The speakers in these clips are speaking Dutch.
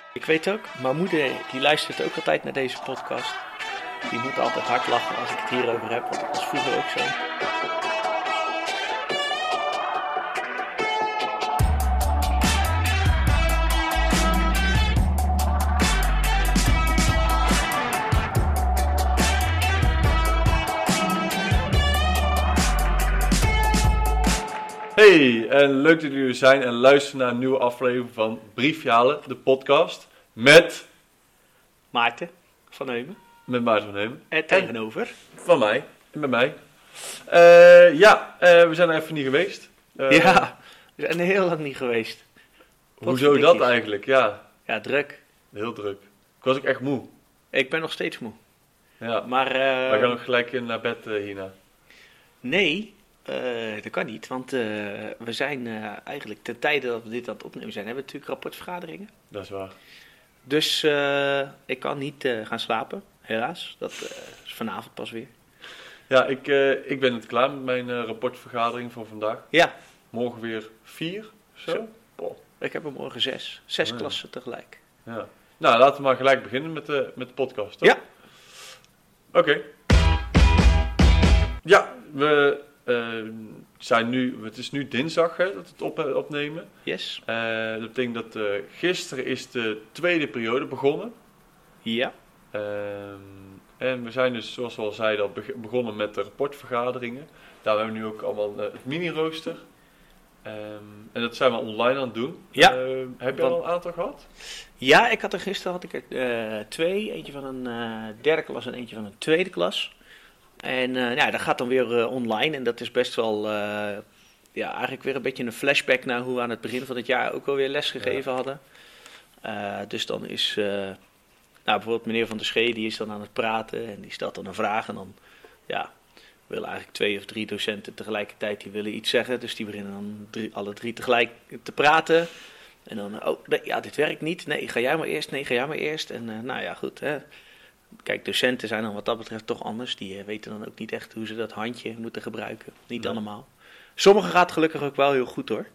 Ik weet ook, mijn moeder die luistert ook altijd naar deze podcast. Die moet altijd hard lachen als ik het hierover heb, want dat was vroeger ook zo. Hey, en leuk dat jullie er zijn en luisteren naar een nieuwe aflevering van Briefje Halen, de podcast. Met Maarten van Heumen. Maarten van Heumen. En tegenover. Van mij. En bij mij. We zijn er even niet geweest. Ja, we zijn er heel lang niet geweest. Hoezo dat eigenlijk? Ja, druk. Heel druk. Ik was ook echt moe. Ik ben nog steeds moe. Ja. Maar Wij gaan ook gelijk naar bed hierna. nee, dat kan niet. Want we zijn eigenlijk ten tijde dat we dit aan het opnemen zijn, hebben we natuurlijk rapportvergaderingen. Dat is waar. Dus ik kan niet gaan slapen, helaas. Dat is vanavond pas weer. Ja, ik ben het klaar met mijn rapportvergadering van vandaag. Ja. Morgen weer 4 of zo. Zo. Ik heb er morgen 6. 6 Ja. klassen tegelijk. Ja. Nou, laten we maar gelijk beginnen met de podcast, toch? Ja. Oké. Ja, we zijn nu... Het is nu dinsdag hè, dat we het opnemen. Yes. Dat betekent dat gisteren is de tweede periode begonnen. Ja. En we zijn dus, zoals we al zeiden, al begonnen met de rapportvergaderingen. Daar hebben we nu ook allemaal het mini-rooster. En dat zijn we online aan het doen. Ja. Heb je al een aantal gehad? Ja, gisteren had ik er 2. Eentje van een derde klas en eentje van een tweede klas. En dat gaat dan weer online. En dat is best wel eigenlijk weer een beetje een flashback naar hoe we aan het begin van het jaar ook alweer les gegeven hadden. Dus dan is bijvoorbeeld meneer Van der Schee, die is dan aan het praten en die stelt dan een vraag. En dan willen eigenlijk 2 of 3 docenten tegelijkertijd die willen iets zeggen. Dus die beginnen dan alle 3 tegelijk te praten. En dan, dit werkt niet. Nee, ga jij maar eerst. Nee, ga jij maar eerst. En goed. Hè. Kijk, docenten zijn dan wat dat betreft toch anders. Die weten dan ook niet echt hoe ze dat handje moeten gebruiken. Niet allemaal. Sommigen gaat gelukkig ook wel heel goed hoor.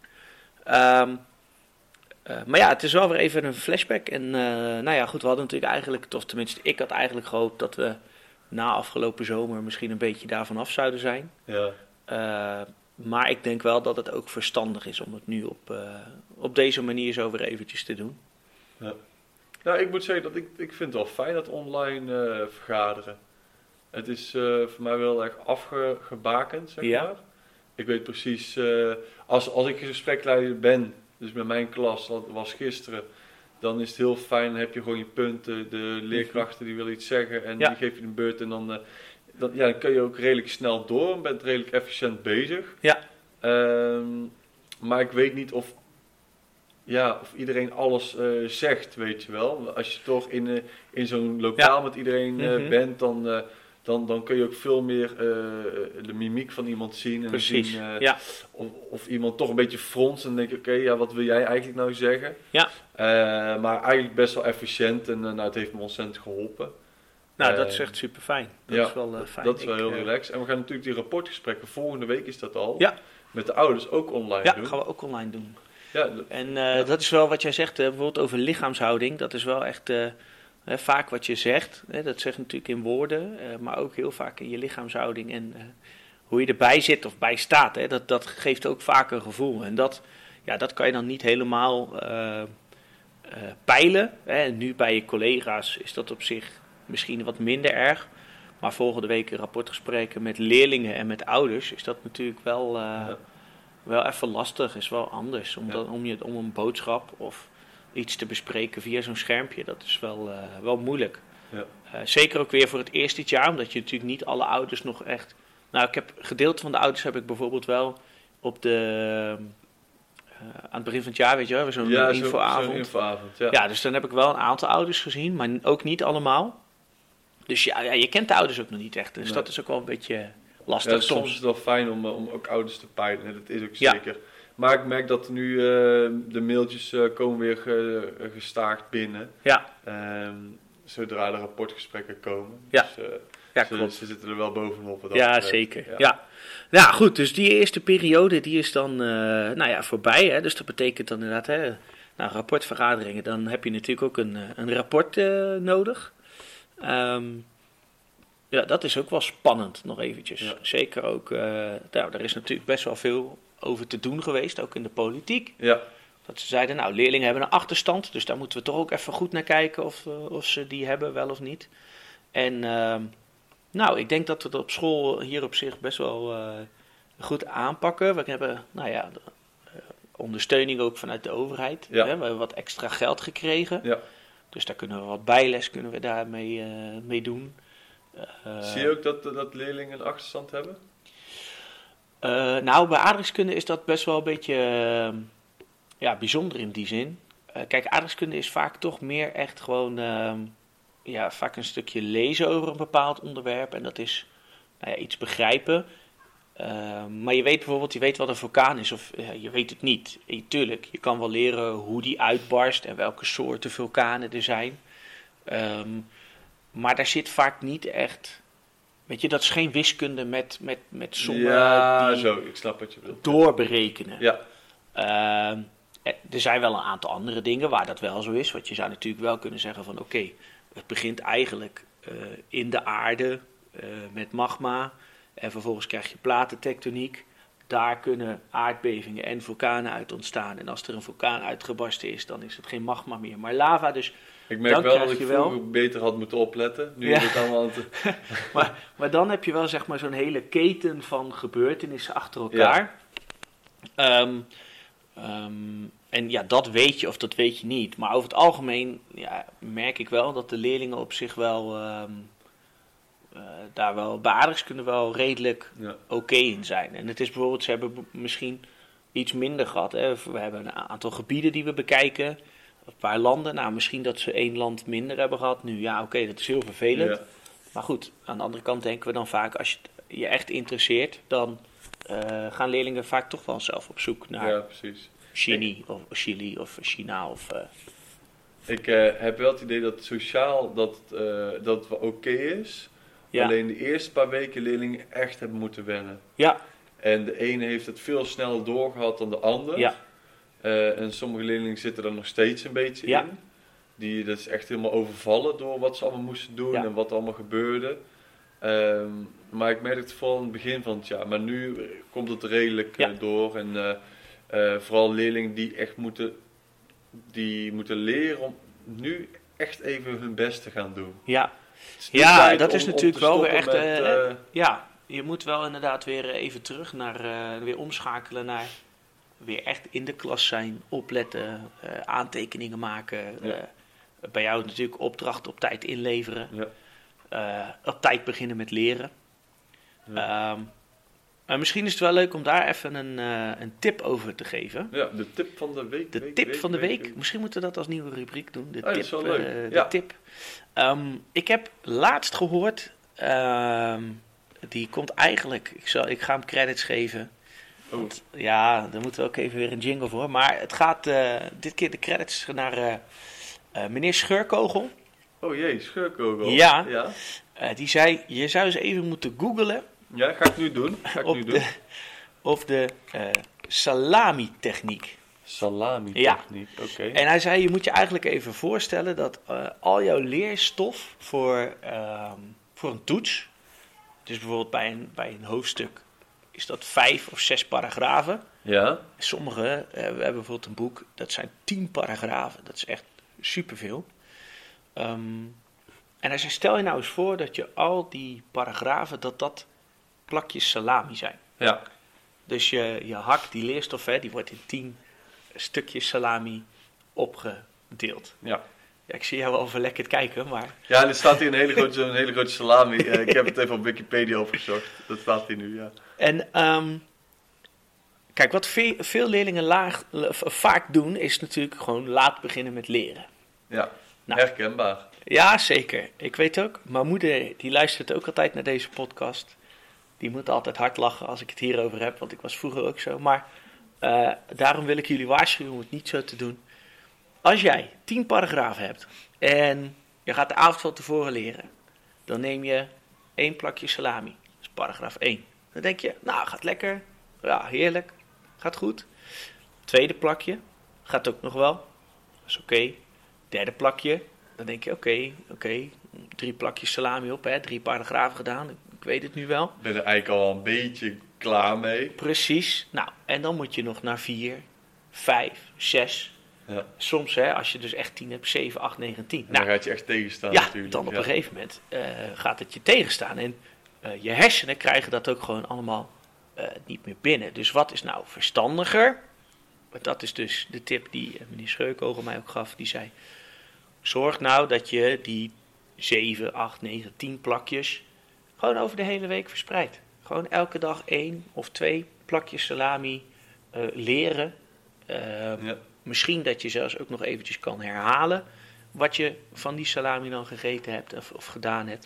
Maar het is wel weer even een flashback. En we hadden natuurlijk eigenlijk, of tenminste ik had eigenlijk gehoopt dat we na afgelopen zomer misschien een beetje daarvan af zouden zijn. Ja. Maar ik denk wel dat het ook verstandig is om het nu op deze manier zo weer eventjes te doen. Ja. Nou, ik moet zeggen dat ik vind het wel fijn dat online vergaderen. Het is voor mij wel echt afgebakend, zeg maar. Ik weet precies, als ik gesprekleider ben, dus met mijn klas, dat was gisteren, dan is het heel fijn, dan heb je gewoon je punten, de leerkrachten die willen iets zeggen en die geef je een beurt en dan kun je ook redelijk snel door en bent redelijk efficiënt bezig. Ja. Maar ik weet niet of iedereen alles zegt, weet je wel. Als je toch in zo'n lokaal met iedereen bent, dan kun je ook veel meer de mimiek van iemand zien. En precies, zien of iemand toch een beetje fronst en denk je, oké, wat wil jij eigenlijk nou zeggen? Ja. Maar eigenlijk best wel efficiënt en het heeft me ontzettend geholpen. Nou, dat is echt super fijn. Dat is wel fijn. Dat is wel heel relaxed. En we gaan natuurlijk die rapportgesprekken, volgende week is dat al, met de ouders ook online doen. Ja, gaan we ook online doen. Ja, en dat is wel wat jij zegt, bijvoorbeeld over lichaamshouding. Dat is wel echt vaak wat je zegt. Dat zegt natuurlijk in woorden, maar ook heel vaak in je lichaamshouding. En hoe je erbij zit of bij staat, dat geeft ook vaak een gevoel. En dat kan je dan niet helemaal peilen. Nu bij je collega's is dat op zich misschien wat minder erg. Maar volgende week rapportgesprekken met leerlingen en met ouders is dat natuurlijk wel... Wel even lastig, is wel anders. Om een boodschap of iets te bespreken via zo'n schermpje, dat is wel moeilijk. Ja. Zeker ook weer voor het eerst dit jaar, omdat je natuurlijk niet alle ouders nog echt... Nou, gedeelte van de ouders heb ik bijvoorbeeld wel op aan het begin van het jaar, weet je wel, zo'n infoavond. Zo'n infoavond, ja, dus dan heb ik wel een aantal ouders gezien, maar ook niet allemaal. Dus je kent de ouders ook nog niet echt, dus dat is ook wel een beetje... lastig. Ja, soms is het wel fijn om ook ouders te peilen, dat is ook zeker. Maar ik merk dat nu de mailtjes komen weer gestaakt binnen. Ja. Zodra de rapportgesprekken komen. Ja. Dus, klopt. Ze zitten er wel bovenop. Zeker. Ja. Nou goed, dus die eerste periode die is dan voorbij. Hè? Dus dat betekent dan inderdaad Nou, rapportvergaderingen, dan heb je natuurlijk ook een rapport nodig. Ja, dat is ook wel spannend nog eventjes. Ja. Zeker ook, er is natuurlijk best wel veel over te doen geweest, ook in de politiek. Ja. Dat ze zeiden, nou, leerlingen hebben een achterstand, dus daar moeten we toch ook even goed naar kijken of ze die hebben, wel of niet. En nou, ik denk dat we het op school hier op zich best wel goed aanpakken. We hebben, nou ja, ondersteuning ook vanuit de overheid. Ja. Hè? We hebben wat extra geld gekregen. Ja. Dus daar kunnen we wat bijles daarmee mee doen. Zie je ook dat leerlingen een achterstand hebben? Nou, bij aardrijkskunde is dat best wel een beetje bijzonder in die zin. Kijk, aardrijkskunde is vaak toch meer echt gewoon vaak een stukje lezen over een bepaald onderwerp. En dat is iets begrijpen. Maar je weet bijvoorbeeld, wat een vulkaan is of je weet het niet. Tuurlijk, je kan wel leren hoe die uitbarst en welke soorten vulkanen er zijn. Maar daar zit vaak niet echt... Weet je, dat is geen wiskunde met sommen die zo, ik snap wat je bedoelt. Doorberekenen. Ja. Er zijn wel een aantal andere dingen waar dat wel zo is. Want je zou natuurlijk wel kunnen zeggen van oké, het begint eigenlijk in de aarde met magma. En vervolgens krijg je platentectoniek. Daar kunnen aardbevingen en vulkanen uit ontstaan. En als er een vulkaan uitgebarsten is, dan is het geen magma meer, maar lava. Dus ik merk dan wel dat ik je vroeger beter had moeten opletten. Nu is het allemaal... maar dan heb je wel zeg maar zo'n hele keten van gebeurtenissen achter elkaar. Ja. En ja, dat weet je of dat weet je niet. Maar over het algemeen merk ik wel dat de leerlingen op zich wel... daar wel bij aardrijkskunde wel redelijk oké in zijn. En het is bijvoorbeeld, ze hebben misschien iets minder gehad. Hè. We hebben een aantal gebieden die we bekijken. Een paar landen. Nou, misschien dat ze 1 land minder hebben gehad. Nu, oké, dat is heel vervelend. Ja. Maar goed, aan de andere kant denken we dan vaak, als je echt interesseert, dan gaan leerlingen vaak toch wel zelf op zoek naar Chili of China of... Ik heb wel het idee dat sociaal dat wel oké is. Ja. Alleen de eerste paar weken leerlingen echt hebben moeten wennen. Ja. En de ene heeft het veel sneller doorgehad dan de ander. Ja. En sommige leerlingen zitten er nog steeds een beetje in. Dat is echt helemaal overvallen door wat ze allemaal moesten doen en wat allemaal gebeurde. Maar ik merk het vooral in het begin van het jaar. Maar nu komt het redelijk door. En vooral leerlingen die echt moeten leren om nu echt even hun best te gaan doen. Ja. Dat is natuurlijk wel weer echt... je moet wel inderdaad weer even terug naar... weer omschakelen naar... weer echt in de klas zijn, opletten, aantekeningen maken. Ja. Bij jou natuurlijk opdrachten op tijd inleveren. Ja. Op tijd beginnen met leren. Ja. Maar misschien is het wel leuk om daar even een tip over te geven. Ja, de tip van de week. De tip van de week. Misschien moeten we dat als nieuwe rubriek doen. Dat is wel leuk. De tip. Ik heb laatst gehoord... die komt eigenlijk... Ik ga hem credits geven. Want, daar moeten we ook even weer een jingle voor. Maar het gaat dit keer de credits naar meneer Scheurkogel. Oh jee, Scheurkogel. Ja. Die zei, je zou eens even moeten googlen... Ja, ga ik nu doen. Of de salami-techniek. Salami-techniek, oké. En hij zei, je moet je eigenlijk even voorstellen dat al jouw leerstof voor een toets... Dus bijvoorbeeld bij een hoofdstuk is dat 5 of 6 paragrafen. Ja. Sommige, we hebben bijvoorbeeld een boek, dat zijn 10 paragrafen. Dat is echt superveel. En hij zei, stel je nou eens voor dat je al die paragrafen, dat plakjes salami zijn. Ja. Dus je hakt die leerstof, die wordt in 10 stukjes salami opgedeeld. Ja. Ja, ik zie jou wel verlekkerd kijken, maar... Ja, er staat hier een hele grote salami. Ik heb het even op Wikipedia opgezocht. Dat staat hier nu, ja. En kijk, wat veel leerlingen vaak doen, is natuurlijk gewoon laat beginnen met leren. Ja, herkenbaar. Ja, zeker. Ik weet ook, mijn moeder die luistert ook altijd naar deze podcast. Die moet altijd hard lachen als ik het hierover heb, want ik was vroeger ook zo. Maar daarom wil ik jullie waarschuwen om het niet zo te doen. Als jij 10 paragrafen hebt en je gaat de avond van tevoren leren, dan neem je 1 plakje salami. Dat is paragraaf 1. Dan denk je, nou, gaat lekker. Ja, heerlijk. Gaat goed. Tweede plakje. Gaat ook nog wel. is oké. Derde plakje, dan denk je oké, 3 plakjes salami op, 3 paragrafen gedaan. Ik weet het nu wel. Ik ben er eigenlijk al een beetje klaar mee. Precies. Nou, en dan moet je nog naar 4, 5, 6. Ja. Soms, als je dus echt 10 hebt, 7, 8, 9, 10. Dan gaat je echt tegenstaan ja, natuurlijk. Dan op een gegeven moment gaat het je tegenstaan. En je hersenen krijgen dat ook gewoon allemaal niet meer binnen. Dus wat is nou verstandiger? Dat is dus de tip die meneer Scheukogel mij ook gaf. Die zei, zorg nou dat je die 7, 8, 9, 10 plakjes gewoon over de hele week verspreidt. Gewoon elke dag 1 of 2 plakjes salami leren. Misschien dat je zelfs ook nog eventjes kan herhalen wat je van die salami dan gegeten hebt of gedaan hebt.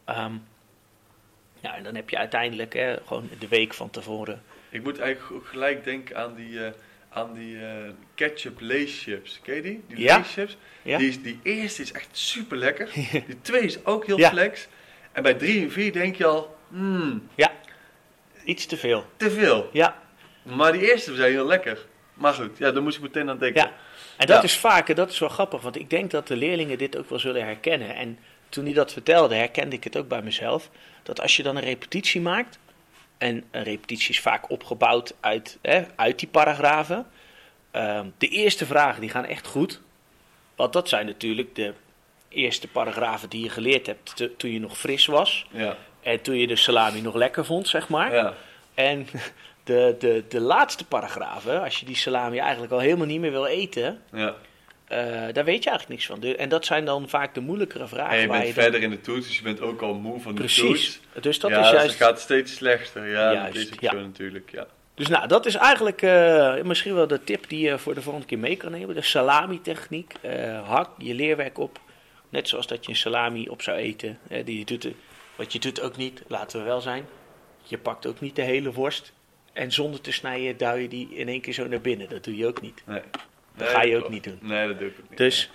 En dan heb je uiteindelijk gewoon de week van tevoren. Ik moet eigenlijk ook gelijk denken aan die ketchup leeschips. Ken je die? Die leeschips. Ja. Die eerste is echt super lekker. Die tweede is ook heel flex. En bij 3 en 4 denk je al, Ja, iets te veel. Te veel. Ja. Maar die eerste zijn heel lekker. Maar goed, daar moest ik meteen aan denken. Ja. En dat is vaak, dat is wel grappig, want ik denk dat de leerlingen dit ook wel zullen herkennen. En toen hij dat vertelde, herkende ik het ook bij mezelf. Dat als je dan een repetitie maakt, en een repetitie is vaak opgebouwd uit die paragrafen. De eerste vragen die gaan echt goed. Want dat zijn natuurlijk de eerste paragrafen die je geleerd hebt toen je nog fris was. Ja. En toen je de salami nog lekker vond, zeg maar. Ja. En de laatste paragrafen, als je die salami eigenlijk al helemaal niet meer wil eten, daar weet je eigenlijk niks van. En dat zijn dan vaak de moeilijkere vragen. En je bent verder in de toets, dus je bent ook al moe van de toets. Precies. Dus dat is juist... juist... het gaat steeds slechter. Ja, juist, dat is ook zo natuurlijk, ja. Dus nou, dat is eigenlijk misschien wel de tip die je voor de volgende keer mee kan nemen. De salami-techniek. Hak je leerwerk op. Net zoals dat je een salami op zou eten. Want je doet ook niet, laten we wel zijn. Je pakt ook niet de hele worst. En zonder te snijden duw je die in één keer zo naar binnen. Dat doe je ook niet. Nee. Dat ga je ook niet doen. Nee, dat doe ik ook niet. Dus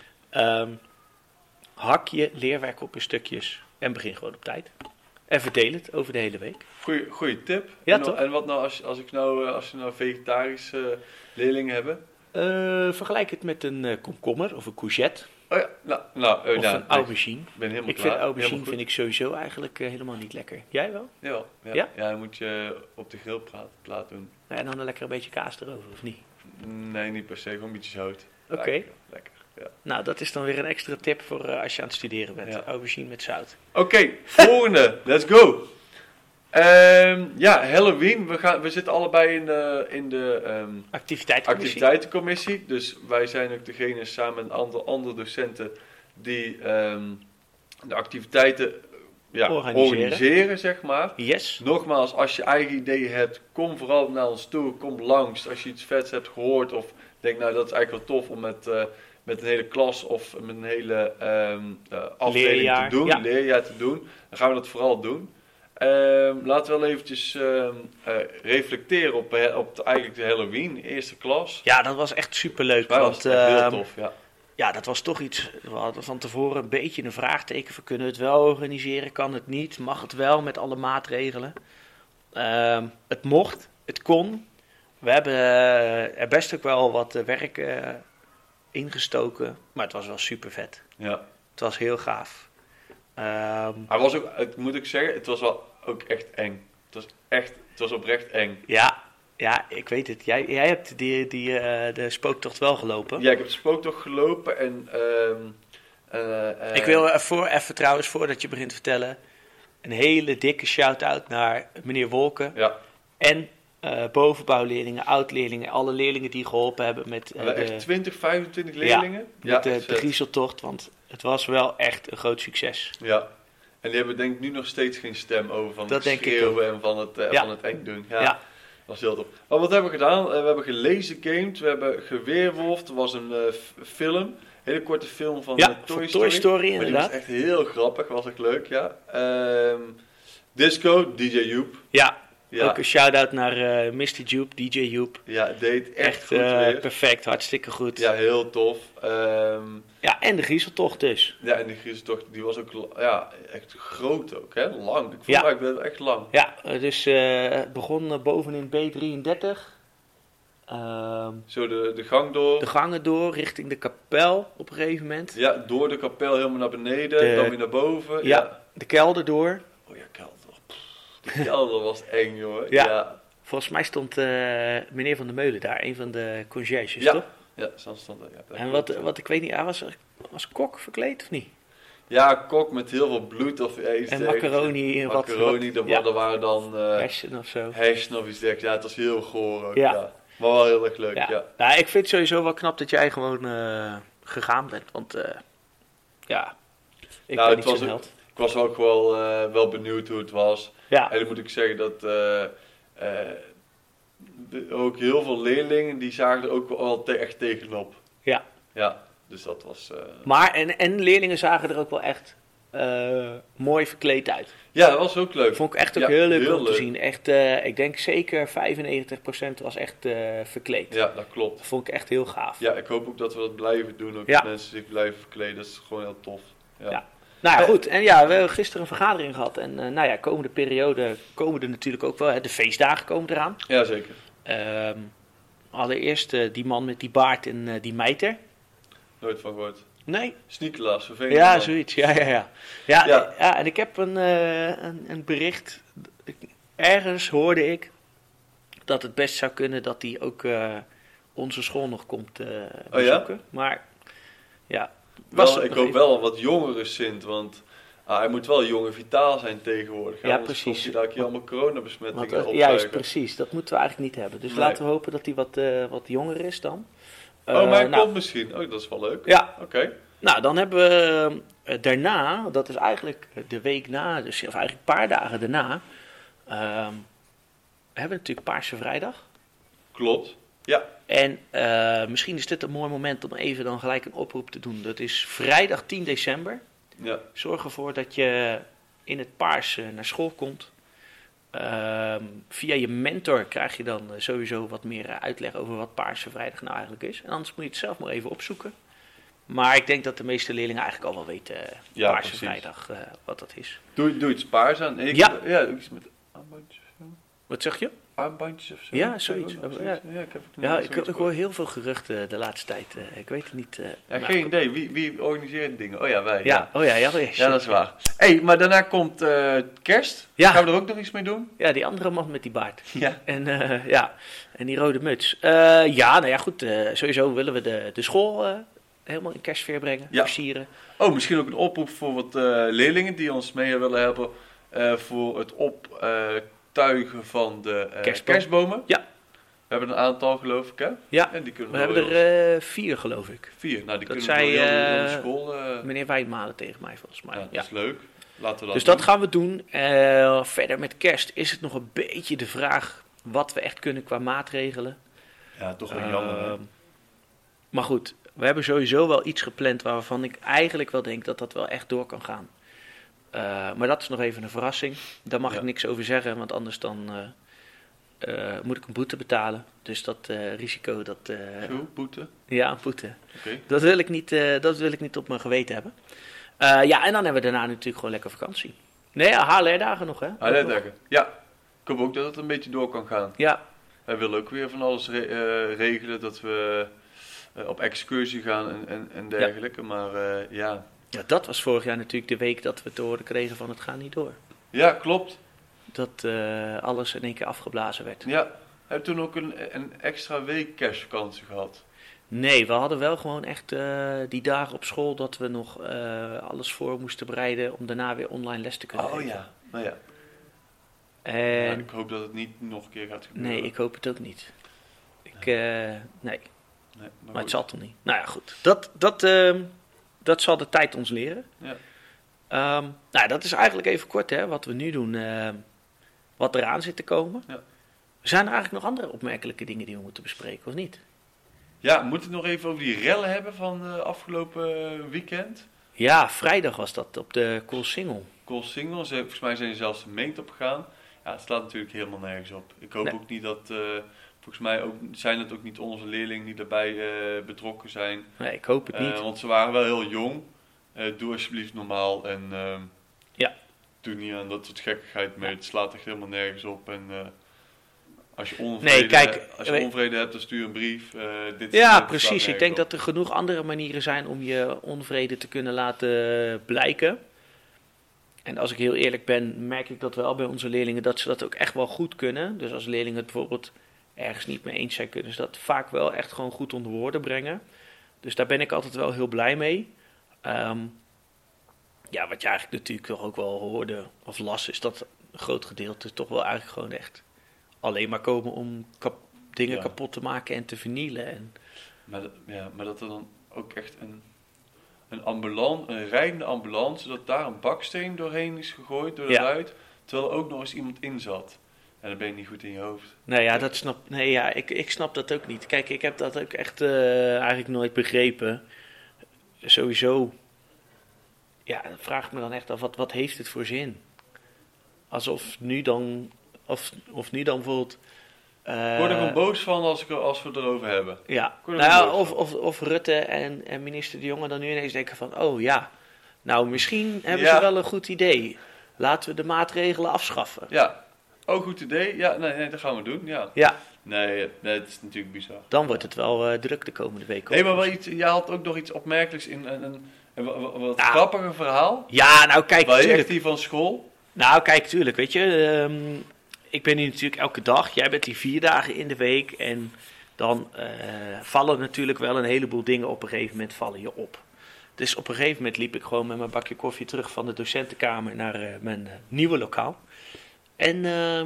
hak je leerwerk op in stukjes. En begin gewoon op tijd. En verdeel het over de hele week. Goeie tip. Ja, toch? En wat nou als je nou vegetarische leerlingen hebben? Vergelijk het met een komkommer of een courgette. Oh ja, of een aubergine. Ben helemaal ik vind aubergine vind ik sowieso eigenlijk helemaal niet lekker. Jij wel? Ja, dan moet je op de grillplaat doen. En dan een lekker een beetje kaas erover, of niet? Nee, niet per se. Gewoon een beetje zout. Oké. Lekker. Ja. Nou, dat is dan weer een extra tip voor als je aan het studeren bent. Ja. Aubergine met zout. Oké, volgende. Let's go. Halloween. We zitten allebei in de activiteitencommissie. Dus wij zijn ook degene samen met andere docenten die de activiteiten organiseren, zeg maar. Yes. Nogmaals, als je eigen ideeën hebt, kom vooral naar ons toe. Kom langs als je iets vets hebt gehoord of denk, nou, dat is eigenlijk wel tof om met een hele klas of met een hele afdeling leerjaar te doen. Dan gaan we dat vooral doen. Laten we wel eventjes reflecteren op eigenlijk de Halloween, eerste klas. Ja, dat was echt superleuk. Dat was heel tof, ja. Ja, dat was toch iets, we hadden van tevoren een beetje een vraagteken van kunnen we het wel organiseren, kan het niet, mag het wel met alle maatregelen. Het mocht, het kon. We hebben er best ook wel wat werk ingestoken, maar het was wel super vet. Ja. Het was heel gaaf. Hij was ook, moet ik zeggen, het was wel ook echt eng. Het was oprecht eng. Ja, ik weet het. Jij hebt de spooktocht wel gelopen. Ja, ik heb de spooktocht gelopen en... ik wil even trouwens, voordat je begint te vertellen, een hele dikke shout-out naar meneer Wolken. Ja. En bovenbouwleerlingen, oud-leerlingen, alle leerlingen die geholpen hebben met... echt 20, 25 leerlingen? Met de griezeltocht, want het was wel echt een groot succes. Ja. En die hebben denk ik nu nog steeds geen stem over van het schreeuwen en van het eng doen. Ja. Dat was heel tof. Maar wat hebben we gedaan? We hebben gelezen gamed, we hebben geweerwolfd. Er was een film, een hele korte film van Toy Story inderdaad. Die was echt heel grappig, was echt leuk, ja. Disco, DJ Joep. Ja. Ook een shout-out naar Mr. Joep, DJ Joep. Ja, deed echt goed weer. Perfect, hartstikke goed. Ja, heel tof. En de griezeltocht dus. Ja, en de griezeltocht, die was ook echt groot ook, hè? Lang. Ik vond het echt lang. Ja, dus het begon bovenin B33. Zo de gang door. De gangen door, richting de kapel op een gegeven moment. Ja, door de kapel helemaal naar beneden, dan weer naar boven. Ja, de kelder door. Oh ja, kelder. De kelder was eng, joh. Ja. Volgens mij stond meneer Van der Meulen daar, een van de conciërges, toch? Ja, zo stond er. Ja, en wat ik weet niet, hij was kok verkleed of niet? Ja, kok met heel veel bloed of iets. En macaroni. Macaroni, dat waren dan... hersen of zo. Hersen of iets dergelijks. Ja, het was heel goor ook, ja. Maar wel heel erg leuk, ja. Nou, ik vind het sowieso wel knap dat jij gewoon gegaan bent, want ik ben niet zo'n held. Ik was ook wel benieuwd hoe het was. Ja. En dan moet ik zeggen dat ook heel veel leerlingen, die zagen er ook wel echt tegenop. Ja. Ja, dus dat was... Maar, en leerlingen zagen er ook wel echt mooi verkleed uit. Ja, dat was ook leuk. Vond ik echt ook heel leuk om te zien. Echt, ik denk zeker 95% was echt verkleed. Ja, dat klopt. Dat vond ik echt heel gaaf. Ja, ik hoop ook dat we dat blijven doen. Ook dat mensen zich blijven verkleden. Dat is gewoon heel tof. Ja. Nou ja, goed. En ja, we hebben gisteren een vergadering gehad. En komende periode komen er natuurlijk ook wel. De feestdagen komen eraan. Ja, zeker. Allereerst die man met die baard en die mijter. Nooit van gehoord. Nee. Sneakelaars, vervelend. Ja, zoiets. Ja, en ik heb een bericht. Ergens hoorde ik dat het best zou kunnen dat hij ook onze school nog komt bezoeken. Maar ja. Ik hoop wel een wat jongere Sint, want hij moet wel jong en vitaal zijn tegenwoordig. Ja, precies. Komt hij daar allemaal coronabesmettingen opzuigen. Juist, precies. Dat moeten we eigenlijk niet hebben. Dus laten we hopen dat hij wat jonger is dan. Maar hij komt misschien. Oh, dat is wel leuk. Ja. Oké. Nou, dan hebben we daarna, dat is eigenlijk de week na, dus of eigenlijk een paar dagen daarna, hebben we natuurlijk Paarse Vrijdag. Klopt, ja. En misschien is dit een mooi moment om even dan gelijk een oproep te doen. Dat is vrijdag 10 december. Ja. Zorg ervoor dat je in het Paars naar school komt. Via je mentor krijg je dan sowieso wat meer uitleg over wat Paarse Vrijdag nou eigenlijk is. En anders moet je het zelf maar even opzoeken. Maar ik denk dat de meeste leerlingen eigenlijk al wel weten, Paarse Vrijdag, wat dat is. Doe iets paars aan. Ja, iets met armbandjes of zo. Wat zeg je? Armbandjes of zo? Ja, zoiets. Ik hoor heel veel geruchten de laatste tijd. Ik weet het niet. Geen idee. Wie organiseert dingen? Oh ja, wij. Ja, ja, dat is waar. Maar daarna komt kerst. Ja. Gaan we er ook nog iets mee doen? Ja, die andere man met die baard. Ja. En die rode muts. Goed. Sowieso willen we de school helemaal in kerstsfeer brengen. Versieren. Oh, misschien ook een oproep voor wat leerlingen die ons mee willen helpen voor het optuigen van de kerstbomen. Ja. We hebben een aantal, geloof ik, hè? Ja, en die kunnen we hebben er 4, geloof ik. 4, nou die dat kunnen we door de school... meneer Wijnmalen tegen mij, volgens mij. Ja, dat is leuk. Laten we dat dus doen. dat gaan we doen. Verder met kerst is het nog een beetje de vraag wat we echt kunnen qua maatregelen. Ja, toch wel jammer. Maar goed, we hebben sowieso wel iets gepland waarvan ik eigenlijk wel denk dat dat wel echt door kan gaan. Maar dat is nog even een verrassing. Daar mag ik niks over zeggen, want anders dan moet ik een boete betalen. Dus dat risico, dat... Zo, boete? Ja, een boete. Okay. Dat wil ik niet op mijn geweten hebben. En dan hebben we daarna natuurlijk gewoon lekker vakantie. Nee, HLR-dagen nog, hè? HLR-dagen, ja. Ik hoop ook dat het een beetje door kan gaan. Ja. Wij willen ook weer van alles regelen, dat we op excursie gaan en dergelijke, maar ja. Ja, dat was vorig jaar natuurlijk de week dat we te horen kregen van het gaat niet door. Ja, klopt. Dat alles in één keer afgeblazen werd. Ja, heb je toen ook een extra week kerstvakantie gehad? Nee, we hadden wel gewoon echt die dagen op school dat we nog alles voor moesten bereiden om daarna weer online les te kunnen geven. Oh ja, nou ja. En ik hoop dat het niet nog een keer gaat gebeuren. Nee, ik hoop het ook niet. Nee, maar het zal toch niet. Nou ja, goed. Dat zal de tijd ons leren. Ja. Dat is eigenlijk even kort, hè, wat we nu doen. Wat eraan zit te komen. Ja. Zijn er eigenlijk nog andere opmerkelijke dingen die we moeten bespreken, of niet? Ja, moeten we het nog even over die rellen hebben van afgelopen weekend? Ja, vrijdag was dat op de Koolsingel. Koolsingel, volgens mij zijn ze zelfs de meent op gegaan. Ja, het slaat natuurlijk helemaal nergens op. Ik hoop ook niet dat, volgens mij zijn het ook niet onze leerlingen die daarbij betrokken zijn. Nee, ik hoop het niet. Want ze waren wel heel jong. Doe alsjeblieft normaal en doe niet aan dat soort gekkigheid mee. Het slaat echt helemaal nergens op. En Als je onvrede hebt, dan stuur je een brief. Precies. Ik denk dat er genoeg andere manieren zijn om je onvrede te kunnen laten blijken. En als ik heel eerlijk ben, merk ik dat wel bij onze leerlingen dat ze dat ook echt wel goed kunnen. Dus als leerlingen het bijvoorbeeld ergens niet mee eens zijn, kunnen ze dat vaak wel echt gewoon goed onder woorden brengen. Dus daar ben ik altijd wel heel blij mee. Wat je eigenlijk natuurlijk toch ook wel hoorde of las, is dat een groot gedeelte toch wel eigenlijk gewoon echt alleen maar komen om dingen kapot te maken en te vernielen. Maar dat er dan ook echt een rijdende ambulance, dat daar een baksteen doorheen is gegooid door de ruit, terwijl er ook nog eens iemand in zat. En dan ben je niet goed in je hoofd. Ik snap dat ook niet. Kijk, ik heb dat ook echt eigenlijk nooit begrepen. Sowieso, dan vraag ik me dan echt af, wat heeft het voor zin? Alsof nu dan, of nu dan bijvoorbeeld... ik word er gewoon boos van als we het erover hebben. Ja, of Rutte en minister De Jonge dan nu ineens denken van, misschien hebben ze wel een goed idee. Laten we de maatregelen afschaffen. Ja, goed idee. Ja, nee, dat gaan we doen, ja. Nee, het is natuurlijk bizar. Dan wordt het wel druk de komende week. Nee, maar je had ook nog iets opmerkelijks in wat grappiger verhaal. Ja, nou kijk. Waar je echt hier van school? Nou kijk, tuurlijk, weet je. Ik ben hier natuurlijk elke dag. Jij bent hier 4 dagen in de week. En dan vallen natuurlijk wel een heleboel dingen op een gegeven moment vallen je op. Dus op een gegeven moment liep ik gewoon met mijn bakje koffie terug van de docentenkamer naar mijn nieuwe lokaal. En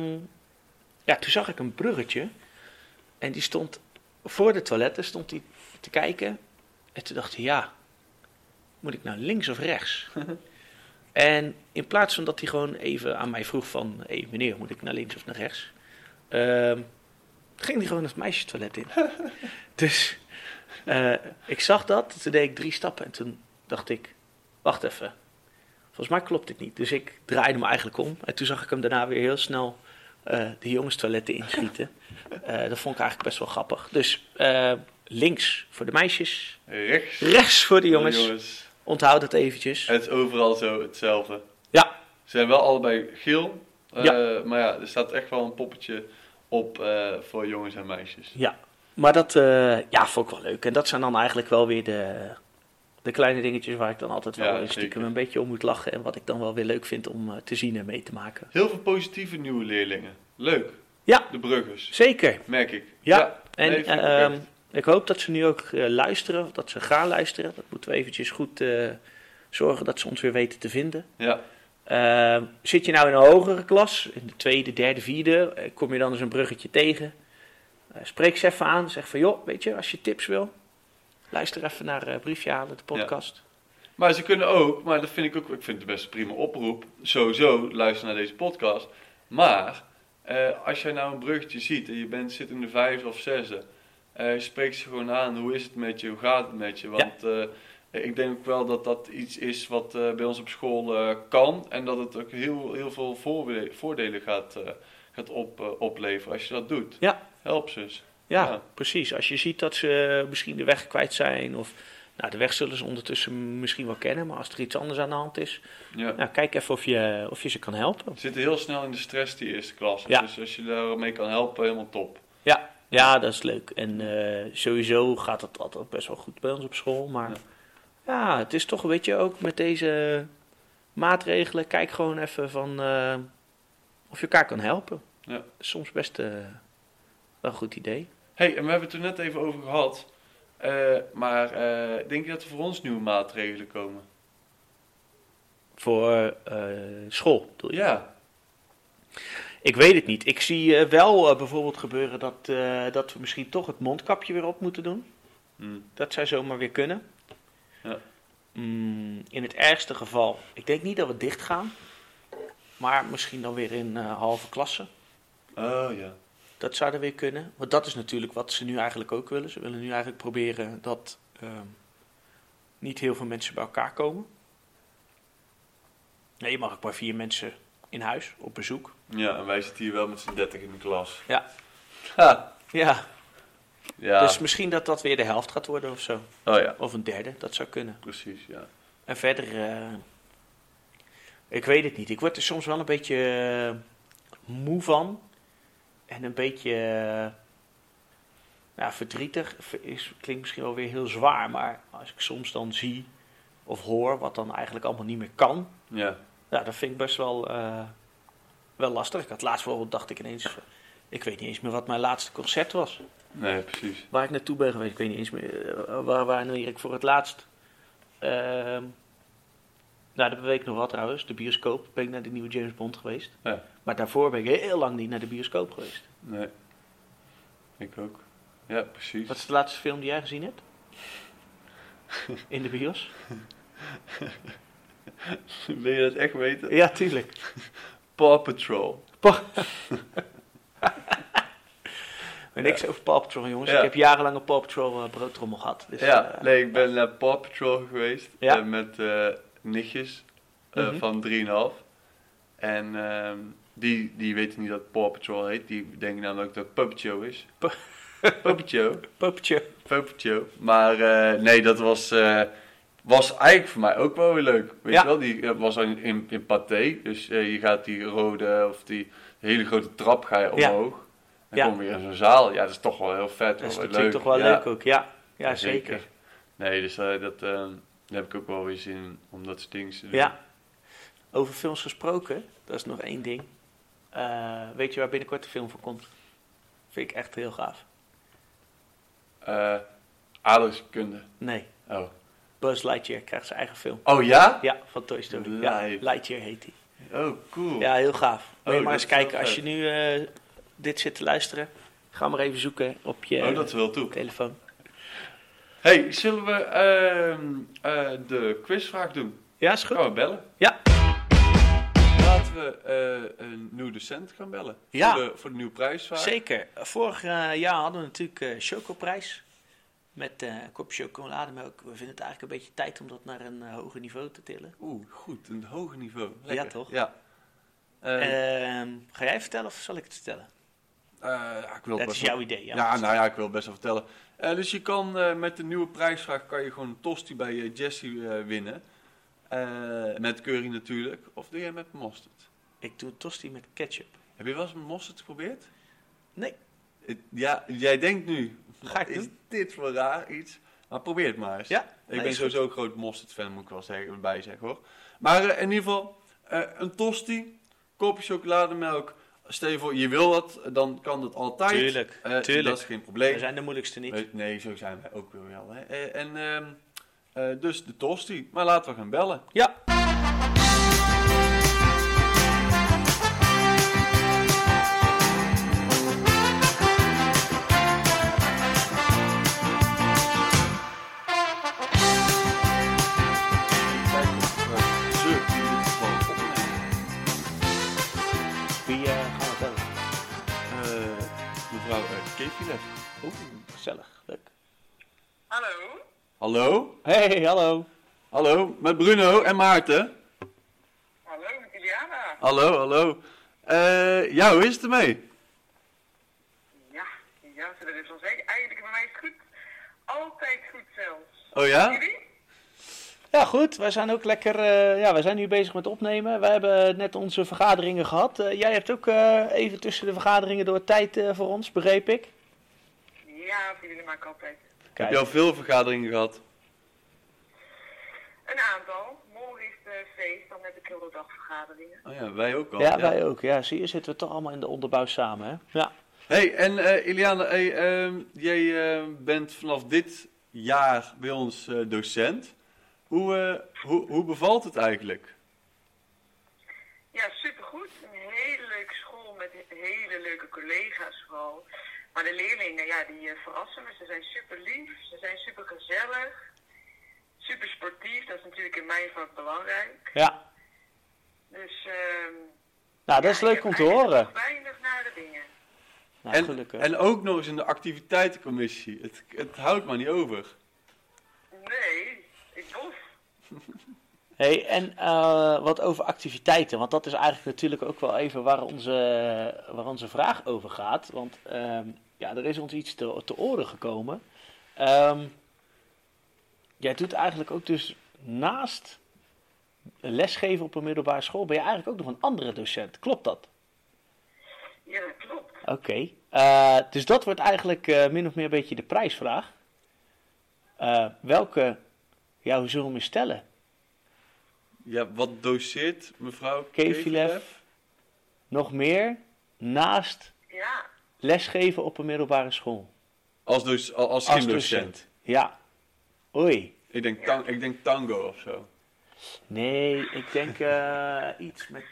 toen zag ik een bruggetje. En die stond voor de toiletten stond die te kijken. En toen dacht hij, moet ik nou links of rechts? En in plaats van dat hij gewoon even aan mij vroeg van... Hé meneer, moet ik naar links of naar rechts? Ging hij gewoon het meisjestoilet in. Dus ik zag dat. Toen deed ik 3 stappen. En toen dacht ik, wacht even. Volgens mij klopt dit niet. Dus ik draaide me eigenlijk om. En toen zag ik hem daarna weer heel snel de jongenstoiletten inschieten. Dat vond ik eigenlijk best wel grappig. Dus links voor de meisjes. Rechts voor de jongens. Onthoud het eventjes. Het is overal zo hetzelfde. Ja. Ze zijn wel allebei geel. Maar er staat echt wel een poppetje op voor jongens en meisjes. Ja, maar dat vond ik wel leuk. En dat zijn dan eigenlijk wel weer de kleine dingetjes waar ik dan altijd wel stiekem een beetje om moet lachen. En wat ik dan wel weer leuk vind om te zien en mee te maken. Heel veel positieve nieuwe leerlingen. Leuk. Ja. De bruggers. Zeker. Merk ik. Ja. En ik hoop dat ze nu ook luisteren. Dat ze gaan luisteren. Dat moeten we eventjes goed zorgen dat ze ons weer weten te vinden. Ja. Zit je nou in een hogere klas, in de 2e, 3e, 4e, kom je dan eens een bruggetje tegen. Spreek ze even aan, zeg van joh, weet je, als je tips wil, luister even naar Briefje Halen, de podcast. Ja. Maar ze kunnen ook, maar dat vind ik vind het best een prima oproep, sowieso luister naar deze podcast. Maar als jij nou een bruggetje ziet en je zit in de 5e of 6e, spreek ze gewoon aan, hoe is het met je, hoe gaat het met je, want... ik denk ook wel dat dat iets is wat bij ons op school kan. En dat het ook heel veel voordelen gaat opleveren als je dat doet. Ja. Help ze. Ja, precies. Als je ziet dat ze misschien de weg kwijt zijn. Of de weg zullen ze ondertussen misschien wel kennen. Maar als er iets anders aan de hand is. Ja. Kijk even of je ze kan helpen. Ze zitten heel snel in de stress die eerste klas. Ja. Dus als je daarmee kan helpen, helemaal top. Ja, dat is leuk. En sowieso gaat het altijd best wel goed bij ons op school. Maar... Ja, het is toch een beetje ook met deze maatregelen. Kijk gewoon even van of je elkaar kan helpen. Ja. Dat is soms best wel een goed idee. Hey, en we hebben het er net even over gehad. Maar denk je dat er voor ons nieuwe maatregelen komen? Voor school, bedoel je? Ja. Ik weet het niet. Ik zie wel bijvoorbeeld gebeuren dat we misschien toch het mondkapje weer op moeten doen. Dat zou zomaar weer kunnen. Ja. In het ergste geval, ik denk niet dat we dicht gaan, maar misschien dan weer in halve klassen. Oh ja. Dat zou er weer kunnen, want dat is natuurlijk wat ze nu eigenlijk ook willen. Ze willen nu eigenlijk proberen dat niet heel veel mensen bij elkaar komen. Nee, je mag ook maar 4 mensen in huis, op bezoek. Ja, en wij zitten hier wel met z'n 30 in de klas. Ja. Ha. Ja. Ja. Dus misschien dat weer de helft gaat worden of zo. Oh ja. Of een derde, dat zou kunnen. Precies, ja. En verder, ik weet het niet. Ik word er soms wel een beetje moe van. En een beetje verdrietig klinkt misschien wel weer heel zwaar, maar als ik soms dan zie of hoor wat dan eigenlijk allemaal niet meer kan, Ja. ja, dat vind ik best wel lastig. Ik had laatst bijvoorbeeld, dacht ik ineens, ik weet niet eens meer wat mijn laatste concert was. Nee, precies. Waar ik naartoe ben geweest, ik weet niet eens meer wanneer ik voor het laatst... dat weet ik nog wel trouwens, de bioscoop. Ben ik naar de nieuwe James Bond geweest. Ja. Maar daarvoor ben ik heel lang niet naar de bioscoop geweest. Nee. Ik ook. Ja, precies. Wat is de laatste film die jij gezien hebt? In de bios? Wil je dat echt weten? Ja, tuurlijk. Paw Patrol. Niks over Paw Patrol, jongens. Ja. Ik heb jarenlang een Paw Patrol broodtrommel gehad. Dus, Ja, nee, ik ben naar Paw Patrol geweest. Ja. Met nichtjes van 3,5. En die weten niet dat Paw Patrol heet. Die denken namelijk dat het Puppet Show is. Puppet Show. Puppet Show. Maar nee, dat was eigenlijk voor mij ook wel weer leuk. Weet je wel, die was in Pathé. Dus je gaat die rode of die hele grote trap ga je omhoog. En kom weer in zo'n zaal. Ja, dat is toch wel heel vet. Dat is wel natuurlijk leuk. toch wel leuk ook. Ja, zeker. Nee, dus daar heb ik ook wel weer zin in om dat soort dingen te doen. Ja. Over films gesproken, dat is nog één ding. Weet je waar binnenkort de film voor komt? Vind ik echt heel gaaf. Aardrijkskunde. Nee. Oh. Buzz Lightyear krijgt zijn eigen film. Oh ja? Ja, van Toy Story. Ja, Lightyear heet hij. Oh, cool. Ja, heel gaaf. Moet je maar dat eens is kijken. wel Als je nu dit zit te luisteren, ga maar even zoeken op je dat is wel toe. telefoon. Hey, zullen we de quizvraag doen? Ja, is goed. Gaan we bellen? Ja. Laten we een nieuwe docent gaan bellen. Ja. Voor de nieuwe prijsvraag. Zeker. Vorig jaar hadden we natuurlijk Chocoprijs. Met een kopje chocolademelk. We vinden het eigenlijk een beetje tijd om dat naar een hoger niveau te tillen. Oeh, goed. Een hoger niveau. Lekker. Ja, toch? Ja. Ga jij vertellen of zal ik het vertellen? Ik wil Dat best is wel- jouw idee. Ja, ik wil het best wel vertellen. Dus je kan met de nieuwe prijsvraag kan je gewoon een tosti bij Jessie winnen. Met curry natuurlijk. Of doe jij met mosterd? Ik doe een tosti met ketchup. Heb je wel eens met mosterd geprobeerd? Nee. Ja, jij denkt nu, Ga ik is doen? dit voor raar iets? Maar probeer het maar eens. Ja. Ik Nee, ben is sowieso een groot mosterdfan, moet ik wel zeggen, erbij zeggen hoor. Maar in ieder geval, een tosti, kopje chocolademelk. Stel je voor, je wil dat, dan kan dat altijd. Tuurlijk. Dat is geen probleem. We zijn de moeilijkste niet. Nee, zo zijn wij ook wel. Hè. Dus de tosti. Maar laten we gaan bellen. Ja. Wie gaan we bellen? Mevrouw Kefilet. Oeh, gezellig. Leuk. Hallo? Hallo? Hey, hallo. Hallo, met Bruno en Maarten. Hallo, met Iliana. Hallo. Ja, hoe is het ermee? Ja, dat is wel zeker. Eigenlijk bij mij is het goed. Altijd goed zelfs. Oh ja? Jullie? Ja, goed. Wij zijn ook lekker... wij zijn nu bezig met opnemen. We hebben net onze vergaderingen gehad. Jij hebt ook even tussen de vergaderingen door tijd voor ons, begreep ik. Ja, voor jullie maken altijd. Heb je al veel vergaderingen gehad? Een aantal. Morgen is het feest, dan heb ik heel de dag vergaderingen. Oh ja, wij ook al. Ja, wij ook. Ja, zie je, zitten we toch allemaal in de onderbouw samen, hè? Ja. Hey, en Iliana, jij bent vanaf dit jaar bij ons docent. Hoe bevalt het eigenlijk? Ja, supergoed. Een hele leuke school met hele leuke collega's vooral. Maar de leerlingen, ja, die verrassen me. Ze zijn super lief, ze zijn super gezellig, super sportief. Dat is natuurlijk in mijn vak belangrijk. Ja. Dus, Nou, dat is leuk om te horen. nog weinig nare dingen. Nou, gelukkig. En ook nog eens in de activiteitencommissie. Het houdt maar niet over. Nee, ik bof. Hey, en wat over activiteiten, want dat is eigenlijk natuurlijk ook wel even waar onze vraag over gaat. Want er is ons iets te oren gekomen. Jij doet eigenlijk ook dus naast lesgeven op een middelbare school, ben je eigenlijk ook nog een andere docent. Klopt dat? Ja, dat klopt. Oké. Dus dat wordt eigenlijk min of meer een beetje de prijsvraag. Welke, hoe zullen we hem stellen? Ja, wat doseert mevrouw Kevilev nog meer naast lesgeven op een middelbare school? Als gymdocent? Ja. Oei. Ik denk tango of zo. Nee, ik denk iets met...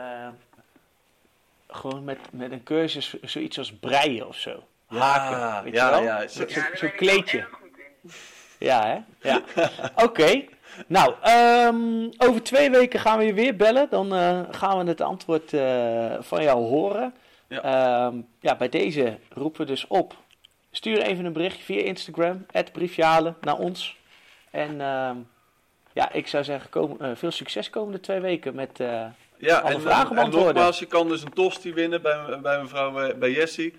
gewoon met een cursus, zoiets als breien of zo. Haken, weet je wel? Ja. Zo'n kleedje. Ja, hè? Ja. Oké. Nou, over 2 weken gaan we je weer bellen. Dan gaan we het antwoord van jou horen. Ja. Bij deze roepen we dus op. Stuur even een berichtje via Instagram, @briefjehalen, naar ons. En ik zou zeggen, veel succes komende 2 weken met alle vragen beantwoorden. En nogmaals, je kan dus een tosti winnen bij mevrouw, bij Jessie.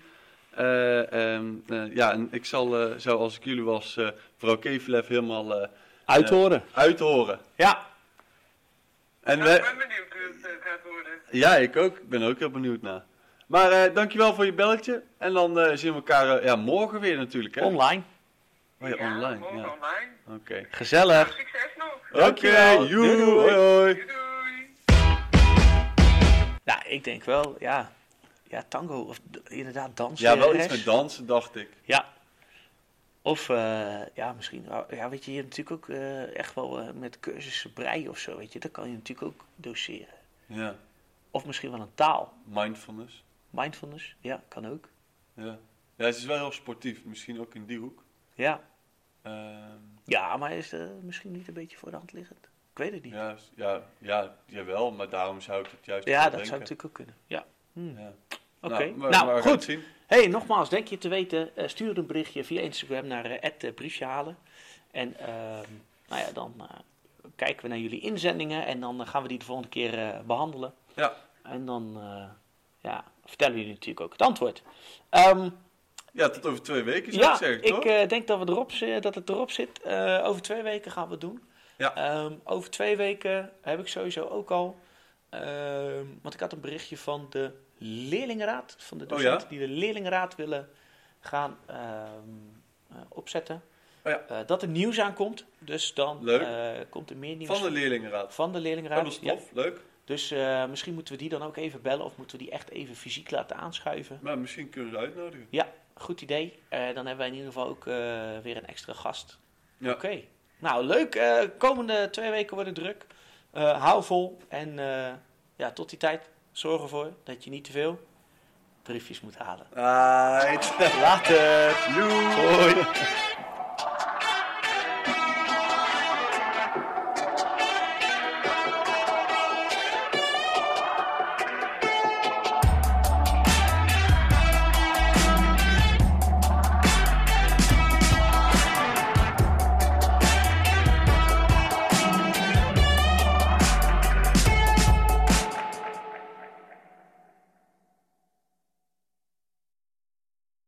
En ik zou als ik jullie was, mevrouw Kevilev helemaal... Uithoren. Ja. En ik ben benieuwd hoe het gaat worden. Ja, ik ook. Ik ben er ook heel benieuwd naar. Maar dankjewel voor je belletje. En dan zien we elkaar morgen weer natuurlijk. Hè? Online. Oh ja, online. Morgen ja. online. Oké. Gezellig. Nou, succes nog. Dankjewel. Oké, hoi. Doei. Ja, ik denk wel, ja tango of inderdaad dansen. Ja, wel iets met dansen, dacht ik. Ja. Of, misschien, weet je, je hebt natuurlijk ook echt wel met cursussen breien of zo, weet je. Dat kan je natuurlijk ook doseren. Ja. Of misschien wel een taal. Mindfulness. Mindfulness, ja, kan ook. Ja, het is wel heel sportief. Misschien ook in die hoek. Ja. Ja, maar is misschien niet een beetje voor de hand liggend? Ik weet het niet. Jawel, maar daarom zou ik het juist Ja, dat denken. zou natuurlijk ook kunnen. Ja. Ja. Oké. Nou, goed. Hey, nogmaals, denk je te weten, stuur een berichtje via Instagram naar @briefjehalen. En dan kijken we naar jullie inzendingen en dan gaan we die de volgende keer behandelen. Ja. En dan vertellen jullie natuurlijk ook het antwoord. Tot over 2 weken zou ik zeggen, toch? Ik denk dat het erop zit. Over 2 weken gaan we het doen. Ja. Over 2 weken heb ik sowieso ook al... want ik had een berichtje van de leerlingenraad. Van de docenten die de leerlingenraad willen gaan opzetten. Oh ja. Dat er nieuws aankomt. Dus dan komt er meer nieuws. Van de leerlingenraad? Van de leerlingenraad. Oh, dat is tof. Leuk. Dus misschien moeten we die dan ook even bellen. Of moeten we die echt even fysiek laten aanschuiven. Maar misschien kunnen we ze uitnodigen. Ja, goed idee. Dan hebben wij in ieder geval ook weer een extra gast. Ja. Oké. Nou, leuk. Komende 2 weken worden druk. Hou vol. En tot die tijd zorg ervoor dat je niet te veel briefjes moet halen. Later. Hoi.